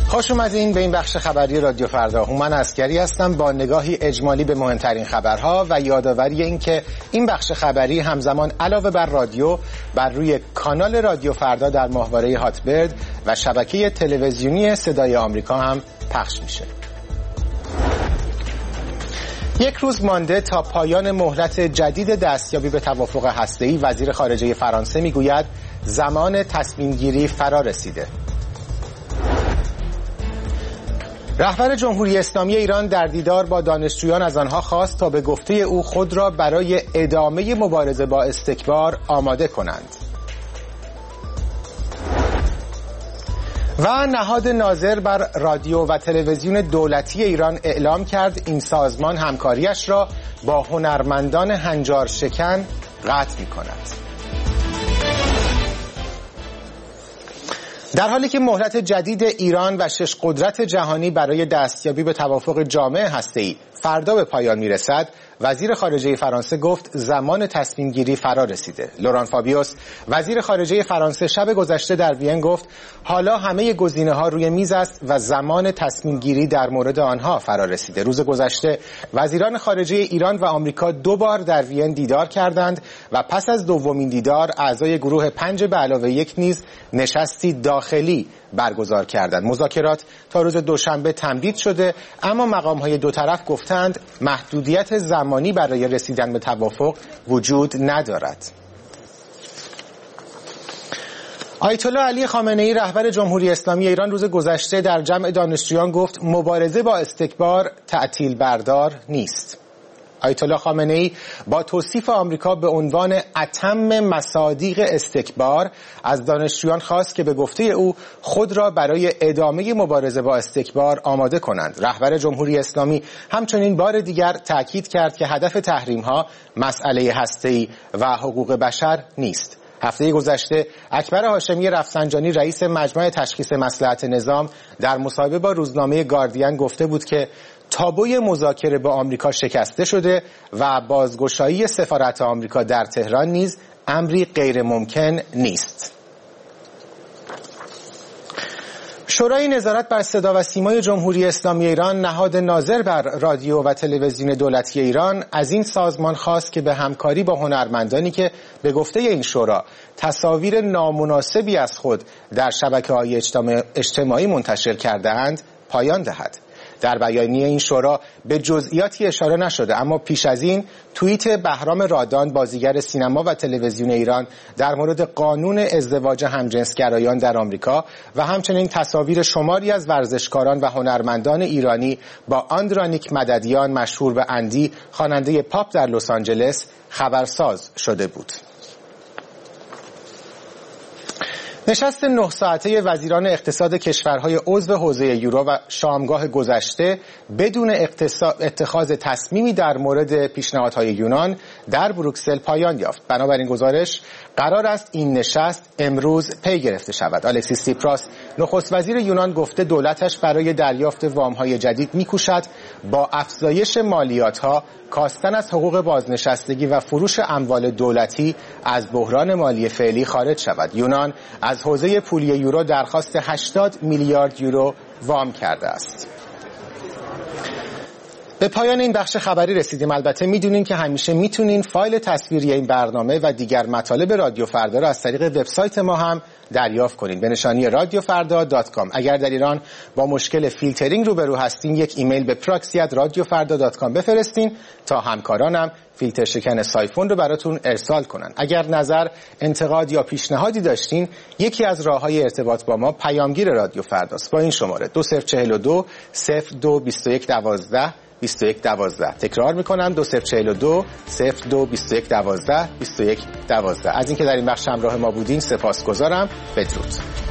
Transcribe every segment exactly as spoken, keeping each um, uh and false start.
خوش اومدین به این بخش خبری رادیو فردا. هومن عسکری هستم با نگاهی اجمالی به مهمترین خبرها و یادآوری این که این بخش خبری همزمان علاوه بر رادیو بر روی کانال رادیو فردا در ماهواره هاتبرد و شبکه تلویزیونی صدای آمریکا هم پخش میشه. یک روز مانده تا پایان مهلت جدید دستیابی به توافق هسته‌ای، وزیر خارجه فرانسه میگوید زمان تصمیم گیری فرا رسیده. رهبر جمهوری اسلامی ایران در دیدار با دانشجویان از آنها خواست تا به گفته او خود را برای ادامه مبارزه با استکبار آماده کنند. و نهاد ناظر بر رادیو و تلویزیون دولتی ایران اعلام کرد این سازمان همکاریش را با هنرمندان هنجار شکن قطع می‌کند. در حالی که مهلت جدید ایران و شش قدرت جهانی برای دستیابی به توافق جامع هسته‌ای فردا به پایان میرسد، وزیر خارجه فرانسه گفت زمان تصمیم گیری فرا رسیده. لوران فابیوس وزیر خارجه فرانسه شب گذشته در وین گفت حالا همه گزینه‌ها روی میز است و زمان تصمیم گیری در مورد آنها فرا رسیده. روز گذشته وزیران خارجه ایران و آمریکا دو بار در وین دیدار کردند و پس از دومین دیدار اعضای گروه پنج به علاوه یک نیز نشستی داخلی برگزار کردند. مذاکرات تا روز دوشنبه تمدید شده، اما مقام‌های دو طرف گفتند محدودیت زمانی برای رسیدن به توافق وجود ندارد. آیت الله علی خامنه‌ای رهبر جمهوری اسلامی ایران روز گذشته در جمع دانشجویان گفت مبارزه با استکبار تعطیل بردار نیست. آیت الله خامنه‌ای با توصیف آمریکا به عنوان اتم مصادیق استکبار از دانشجویان خواست که به گفته او خود را برای ادامه مبارزه با استکبار آماده کنند. رهبر جمهوری اسلامی همچنین بار دیگر تأکید کرد که هدف تحریم‌ها مسئله هسته‌ای و حقوق بشر نیست. هفته گذشته اکبر هاشمی رفسنجانی رئیس مجمع تشخیص مصلحت نظام در مصاحبه با روزنامه گاردین گفته بود که تابوی مذاکره با آمریکا شکسته شده و بازگشایی سفارت آمریکا در تهران نیز امری غیر ممکن نیست. شورای نظارت بر صدا و سیمای جمهوری اسلامی ایران، نهاد ناظر بر رادیو و تلویزیون دولتی ایران، از این سازمان خواست که به همکاری با هنرمندانی که به گفته این شورا تصاویر نامناسبی از خود در شبکه‌های اجتماعی منتشر کرده‌اند پایان دهد. در بیانیه این شورا به جزئیاتی اشاره نشده، اما پیش از این توییت بهرام رادان بازیگر سینما و تلویزیون ایران در مورد قانون ازدواج همجنسگرایان در آمریکا و همچنین تصاویر شماری از ورزشکاران و هنرمندان ایرانی با آندرانیک مددیان مشهور به اندی خواننده پاپ در لس آنجلس خبرساز شده بود. نشست نه ساعته وزیران اقتصاد کشورهای عضو حوزه یورو و شامگاه گذشته بدون اتخاذ تصمیمی در مورد پیشنهادهای یونان در بروکسل پایان یافت. بنابراین گزارش قرار است این نشست امروز پی گرفته شود. الکسیس سیپراس نخست وزیر یونان گفته دولتش برای دریافت وام‌های جدید می‌کوشد با افزایش مالیات‌ها، کاستن از حقوق بازنشستگی و فروش اموال دولتی از بحران مالی فعلی خارج شود. یونان از حوزه پولی یورو درخواست هشتاد میلیارد یورو وام کرده است. به پایان این بخش خبری رسیدیم. البته میدونین که همیشه میتونین فایل تصویری این برنامه و دیگر مطالب رادیو فردا را از طریق وبسایت ما هم دریافت کنید به نشانی رادیو فردا دات کام. اگر در ایران با مشکل فیلترینگ روبرو هستین، یک ایمیل به پراکسی ات رادیو فردا دات کام بفرستین تا همکارانم فیلتر شکن سایفون رو براتون ارسال کنن. اگر نظر، انتقاد یا پیشنهادی داشتین، یکی از راه‌های ارتباط با ما پیامگیر رادیو فرداست با این شماره دو صفر چهل و دو صفر دو بیست و یک دوازده بیست و یک دوازده. تکرار میکنم دو صفر چهل و دو صفر دو بیست و یک دوازده بیست و یک دوازده. از اینکه در این بخش همراه ما بودین سپاسگزارم. بدرود.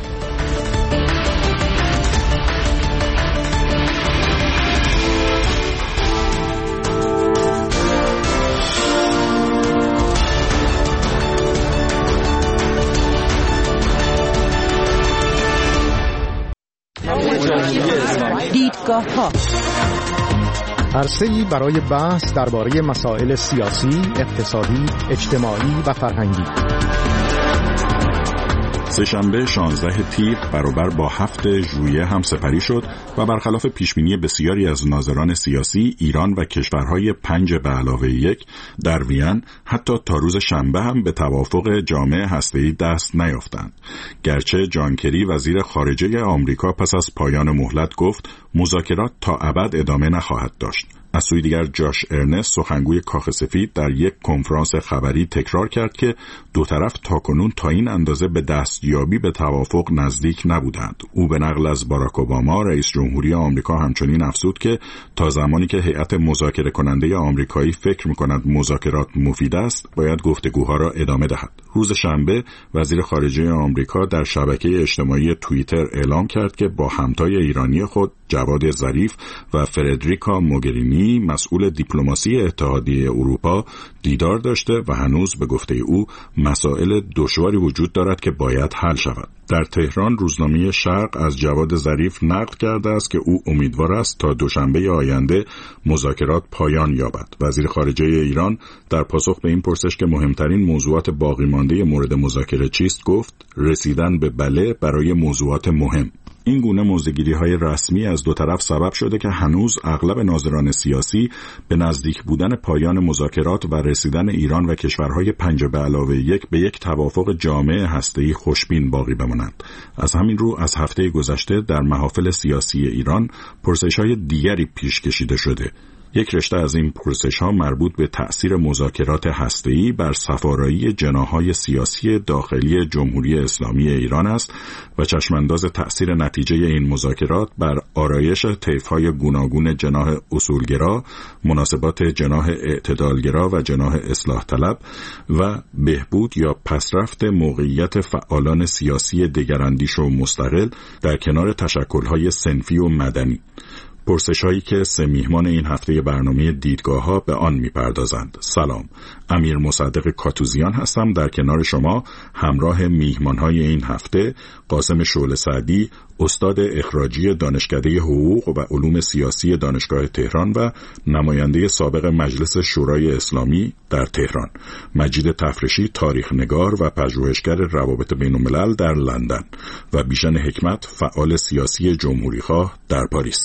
دیدگاه ها عرصه‌ای برای بحث درباره مسائل سیاسی، اقتصادی، اجتماعی و فرهنگی. سه‌شنبه شانزده تیر برابر با هفت ژوئیه هم سپری شد و برخلاف پیشبینی بسیاری از ناظران سیاسی، ایران و کشورهای پنج به علاوه یک در وین حتی تا روز شنبه هم به توافق جامع هسته‌ای دست نیافتند. گرچه جان کری وزیر خارجه آمریکا پس از پایان مهلت گفت مذاکرات تا ابد ادامه نخواهد داشت. از سوی دیگر جاش ارنست سخنگوی کاخ سفید در یک کنفرانس خبری تکرار کرد که دو طرف تاکنون تا این اندازه به دستیابی به توافق نزدیک نبودند. او به نقل از باراک اوباما رئیس جمهوری آمریکا همچنین افزود که تا زمانی که هیئت مذاکره کننده آمریکایی فکر می‌کند مذاکرات مفید است، باید گفتگوها را ادامه دهد. روز شنبه وزیر خارجه آمریکا در شبکه اجتماعی توییتر اعلام کرد که با همتای ایرانی خود جواد ظریف و فردریکا موگرینی مسئول دیپلماسی اتحادیه اروپا دیدار داشته و هنوز به گفته او مسائل دشواری وجود دارد که باید حل شود. در تهران روزنامه شرق از جواد ظریف نقل کرده است که او امیدوار است تا دوشنبه آینده مذاکرات پایان یابد. وزیر خارجه ایران در پاسخ به این پرسش که مهمترین موضوعات باقی مانده مورد مذاکره چیست گفت رسیدن به بله برای موضوعات مهم. این گونه موضع‌گیری‌های رسمی از دو طرف سبب شده که هنوز اغلب ناظران سیاسی به نزدیک بودن پایان مذاکرات و رسیدن ایران و کشورهای پنج به علاوه یک به یک توافق جامع هسته‌ای خوشبین باقی بمانند. از همین رو از هفته گذشته در محافل سیاسی ایران پرسش‌های دیگری پیش کشیده شده. یک رشته از این پرسش‌ها مربوط به تأثیر مذاکرات هسته‌ای بر صفارایی جناح‌های سیاسی داخلی جمهوری اسلامی ایران است و چشمانداز تأثیر نتیجه این مذاکرات بر آرایش طیف‌های گوناگون جناح اصولگرا، مناسبات جناح اعتدالگرا و جناح اصلاح طلب و بهبود یا پسرفت موقعیت فعالان سیاسی دگراندیش و مستقل در کنار تشکل‌های صنفی و مدنی. پرسش هایی که سه میهمان این هفته برنامه دیدگاه ها به آن میپردازند. سلام، امیر مصدق کاتوزیان هستم در کنار شما همراه میهمان های این هفته قاسم شعله سعدی، استاد اخراجی دانشکده حقوق و علوم سیاسی دانشگاه تهران و نماینده سابق مجلس شورای اسلامی در تهران، مجید تفرشی تاریخ نگار و پژوهشگر روابط بین الملل در لندن و بیژن حکمت فعال سیاسی جمهوریخواه در پاریس.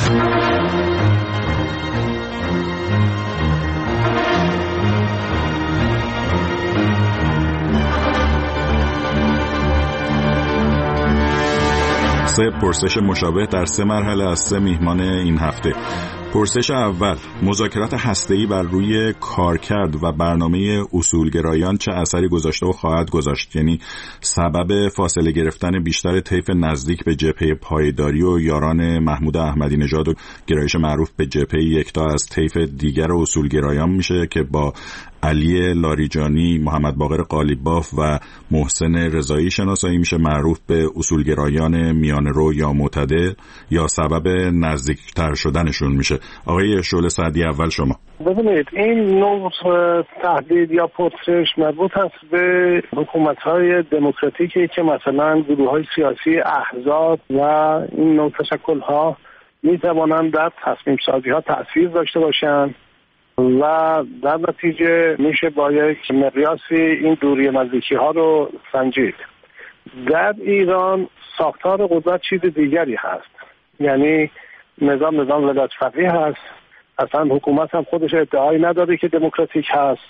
سه پرسش مشابه در سه مرحله از سه میهمان این هفته. پرسش اول، مذاکرات هسته‌ای بر روی کارکرد و برنامه اصولگرایان چه اثری گذاشته و خواهد گذاشت؟ یعنی سبب فاصله گرفتن بیشتر طیف نزدیک به جبهه پایداری و یاران محمود احمدی نژاد و گرایش معروف به جبهه یکتا از طیف دیگر اصولگرایان میشه که با علی لاریجانی، محمد باقر قالیباف و محسن رضایی شناسایی میشه، معروف به اصولگرایان میانه‌رو یا معتدل، یا سبب نزدیکتر شدنشون میشه. آقای شعله سعدی اول شما. ببینید این نوع تهدید یا پرسش مربوط است به حکومت‌های دموکراتیکی که مثلا گروه‌های سیاسی، احزاب و این نوع تشکل‌ها می‌توانند در تصمیم‌سازی‌ها تأثیر داشته باشند و در نتیجه میشه با یک مقیاسی این دوری نزدیکی ها رو سنجید. در ایران ساختار قدرت چیز دیگری هست، یعنی نظام نظام ولایت فقیه هست، اصلا حکومت هم خودش ادعایی نداره که دموکراتیک هست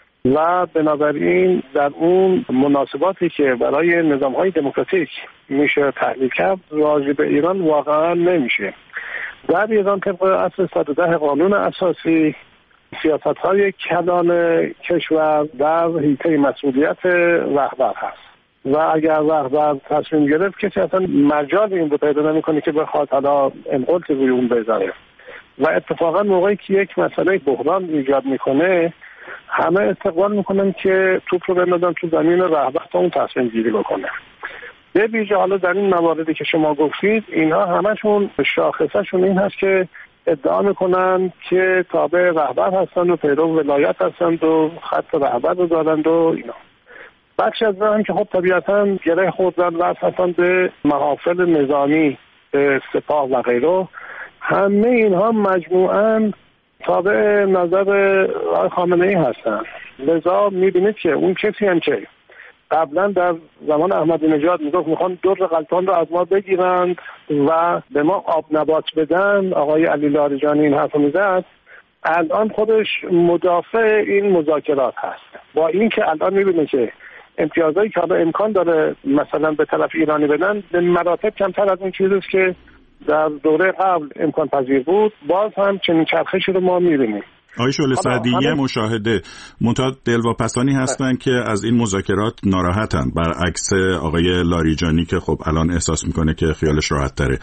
و بنابراین در اون مناسباتی که برای نظام های دموکراتیک میشه تحلیل کرد راجع به ایران واقعا نمیشه. در ایران طبق اصل صد و ده قانون اساسی سیاست های کلان کشور در حیطه مسئولیت رهبر هست و اگر رهبر تصمیم گرفت کسی اصلا مجال این رو پیدا نمی‌کنه که بخواد حالا انقلت روی اون بزنه و اتفاقا موقعی که یک مسئله بحران ایجاد میکنه همه استقبال میکنن که توپ رو بندازن تو زمین رهبر تا اون تصمیم گیری بکنه. به ویژه حالا در این مواردی که شما گفتید اینها همشون شاخصشون این هست که ادعا میکنن که تابع رهبر هستند و پیرو ولایت هستند و خط رهبر رو دارند و اینا. بخش از هم که خب طبیعتاً گره خوردن و هستن به محافل نظامی، به سپاه و غیره. همه اینها مجموعاً تابع نظر آقای خامنه‌ای هستند. لذا میبینید که اون کسی هم که قبلا در زمان احمدی نژاد میگفت میخوان در غلطان رو از ما بگیرند و به ما آب نبات بدن، آقای علی لاریجانی این حرف میزد. الان خودش مدافع این مذاکرات هست، با اینکه الان میبینه که امتیازایی که حالا امکان داره مثلا به طرف ایرانی بدن به مراتب کمتر از این چیزیست که در دوره قبل امکان پذیر بود. باز هم چنین چرخشی رو ما میبینیم. آقای شعله سعدی یه مشاهده منتها دلواپسانی هستن که از این مذاکرات ناراحتن، برعکس آقای لاریجانی که خب الان احساس میکنه که خیالش راحت تره.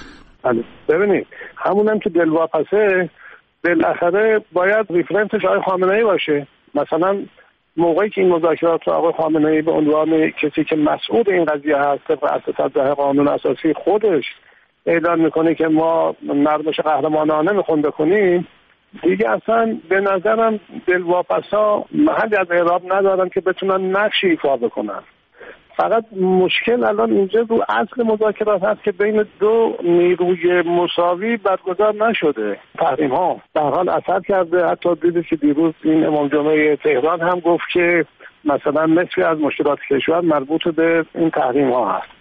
ببینید همونم که دلواپسه بالاخره باید ریفرنسش آقای خامنه‌ای باشه. مثلا موقعی که این مذاکرات رو آقای خامنه‌ای به عنوان کسی که مسئول این قضیه هست طبق اساس قانون اساسی خودش اعلام میکنه که ما نرمش قهرمانانه میخوام بکنیم، دیگه اصلا به نظرم دلواپسا محلی از اعراب ندارن که بتونن نقشی ایفا بکنن. فقط مشکل الان اینجا رو اصل مذاکرات هست که بین دو نیروی مساوی برگزار نشده. تحریم ها در حال اثر کرده. حتی دیدید که دیروز این امام جمعه تهران هم گفت که مثلا نصفی از مشکلات کشور مربوط به این تحریم ها هست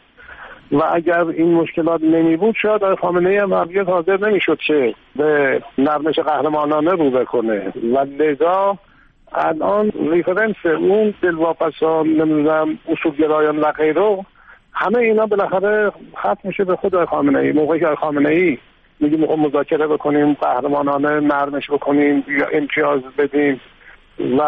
و اگر این مشکلات نمی بود شاید آقای خامنه‌ای هم هرگز حاضر نمیشد که به نرمش قهرمانانه رو بکنه و لذا الان ریفرنس اون دلواپسان نمیدونم اصولگرایان و غیره همه اینا بالاخره ختم میشه به خود آقای خامنه‌ای. موقعی که آقای خامنه‌ای میگه میخوام مذاکره بکنیم قهرمانانه نرمش بکنیم یا امتیاز بدیم و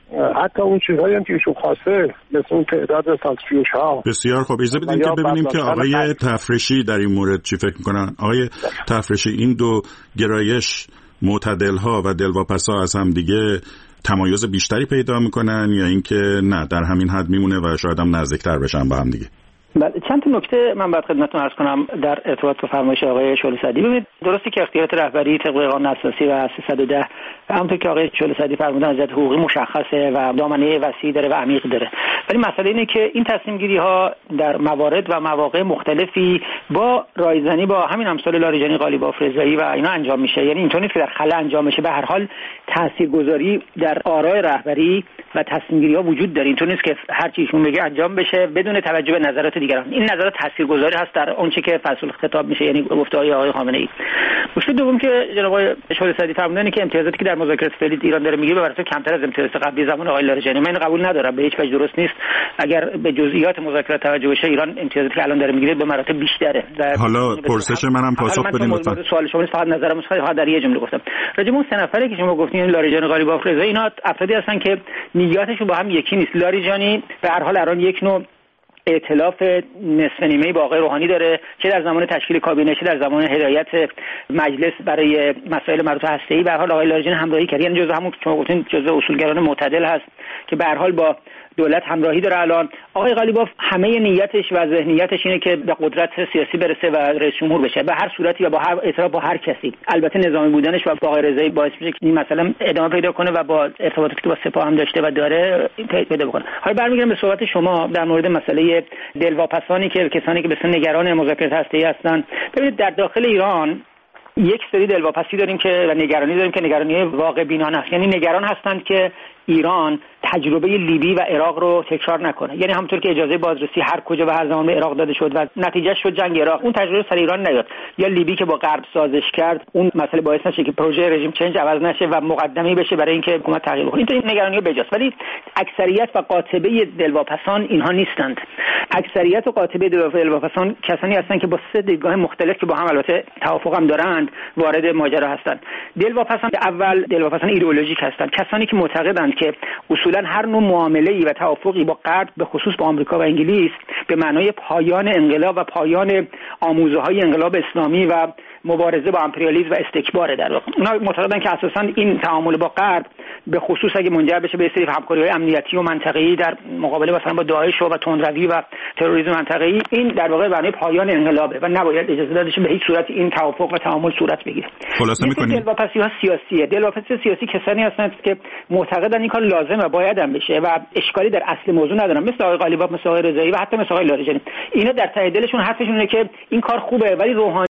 حتی اون چیزهایی هم که ایشون خواسته مثل اون تعداد سانتریفیوژ ها. بسیار خوب، اجازه بدیم که ببینیم که آقای تفرشی در این مورد چی فکر میکنن. آقای تفرشی، این دو گرایش معتدل ها و دلواپسا از هم دیگه تمایز بیشتری پیدا میکنن یا اینکه نه در همین حد میمونه و شاید هم نزدیکتر بشن به هم دیگه؟ چند تا نکته من باید خدمتتون عرض کنم در ارتباط با فرمایش آقای شعله سعدی. ببینید درسته که اختیارات رهبری طبق قانون اساسی و سیصد و ده همونطور که آقای شعله سعدی فرمودن از حقوقی مشخصه و دامنه وسیع داره و عمیق داره، ولی مسئله اینه که این تصمیم گیری ها در موارد و مواقع مختلفی با رایزنی با همین امثال لاریجانی، قالیباف، رضایی و اینا انجام میشه. یعنی اینطور نیست که در خلا انجام میشه. به هر حال تاثیرگذاری در آرای رهبری و تصمیم گیری ها وجود داره. اینطور نیست که هر چی ایشون بگه انجام بشه بدون توجه به نظرات دیگران. این نظرات تاثیرگذاری هست در اون چیزی که فصل خطاب میشه، یعنی گفته‌های آقای خامنه‌ای. مشکل دوم که جناب آقای شعله سعدی فرمودن که امتیازاتی که در مذاکرات فعلی ایران داره میگیره به مراتب کمتر از امتیازات قبلی زمان آقای لاریجانی. من قبول ندارم، به هیچ وجه درست نیست. اگر به جزئیات مذاکرات توجه بشه ایران امتیازاتی که الان داره میگیره به مراتب بیشتره. حالا پرسش منم پاسخ بدین لطفا. سوال شما فقط نظرم فقط در یه جمله گفتم. راجع به اون سه نفری که شما گفتین لاریجانی، قالیباف، رضایی، اینا افرادی هستن که نیاتشون با هم یکی نیست. لاریجانی به هر حال الان یک نوع ائتلاف نصف نیمه‌ای با آقای روحانی داره، چه در زمان تشکیل کابینه چه در زمان هدایت مجلس برای مسائل مربوط به هسته‌ای. به هر حال آقای لاریجانی همراهی کرد، یعنی جزء همون که شما گفتین جزء اصولگران معتدل هست که به هر حال با دولت همراهی داره. الان آقای قالیباف همه نیتش و ذهنیتش اینه که به قدرت سیاسی برسه و رئیس جمهور بشه به هر صورتی و با هر اعتراف با هر کسی. البته نظامی بودنش و با آقای رضایی باعث میشه که این مثلا ادامه پیدا کنه و با ارتباطاتی که با سپاه هم داشته و داره پیدا بکنه. حالا برمیگردم به صحبت شما در مورد مسئله دلواپسانی که کسانی که بسیار نگران مذاکرات هسته‌ای هستن. ببینید در داخل ایران یک سری دلواپسی داریم که و نگرانی داریم که نگرانی واقع بینانه است. یعنی نگران هستند که ایران تجربه لیبی و عراق رو تکرار نکنه. یعنی همونطور که اجازه بازرسی هر کجا و هر زمان به عراق داده شد و نتیجه شد جنگ عراق، اون تجربه سر ایران نیاد. یا لیبی که با غرب سازش کرد، اون مسئله باعث نشه که پروژه رژیم چنج عوض نشه و مقدمه‌ای بشه برای اینکه حکومت تغییر کنه. این نگرانی بجاست، ولی اکثریت و قاطبه دلواپسان اینها نیستند. اکثریت و قاطبه دلواپسان کسانی هستند که با سه دیدگاه مختلف که با هم البته توافق هم دارند وارد ماجرا هستند. دلواپسان اول دلواپسان ایدئولوژیک هستند، کسانی که معتقدند که اصولا هر نوع معامله‌ای و توافقی با غرب به خصوص با آمریکا و انگلیس به معنای پایان انقلاب و پایان آموزه‌های انقلاب اسلامی و مبارزه با امپریالیسم و استکبار در واقع. اونا معتقدن که اساساً این تعامل با غرب به خصوص اگه منجر بشه به سری همکاری‌های امنیتی و منطقه‌ای در مقابله مثلا با داعش و تندروی و تروریسم منطقه‌ای، این در واقع معنی پایان انقلابه و نباید اجازه داده شه به هیچ صورت این توافق و تعامل صورت بگیره. خلاصه می‌کنیم دلواپسی‌ها سیاسیه. دلواپسی سیاسی کسانی هستند که معتقدن این کار لازمه و باید هم بشه و اشکالی در اصل موضوع ندارن، مثل آقای قالیباف، مثل آقای رضایی و حتی مثل آقای لاریجانی. اینا در ته دلشون حرفشون اینه که این کار خوبه ولی روحانی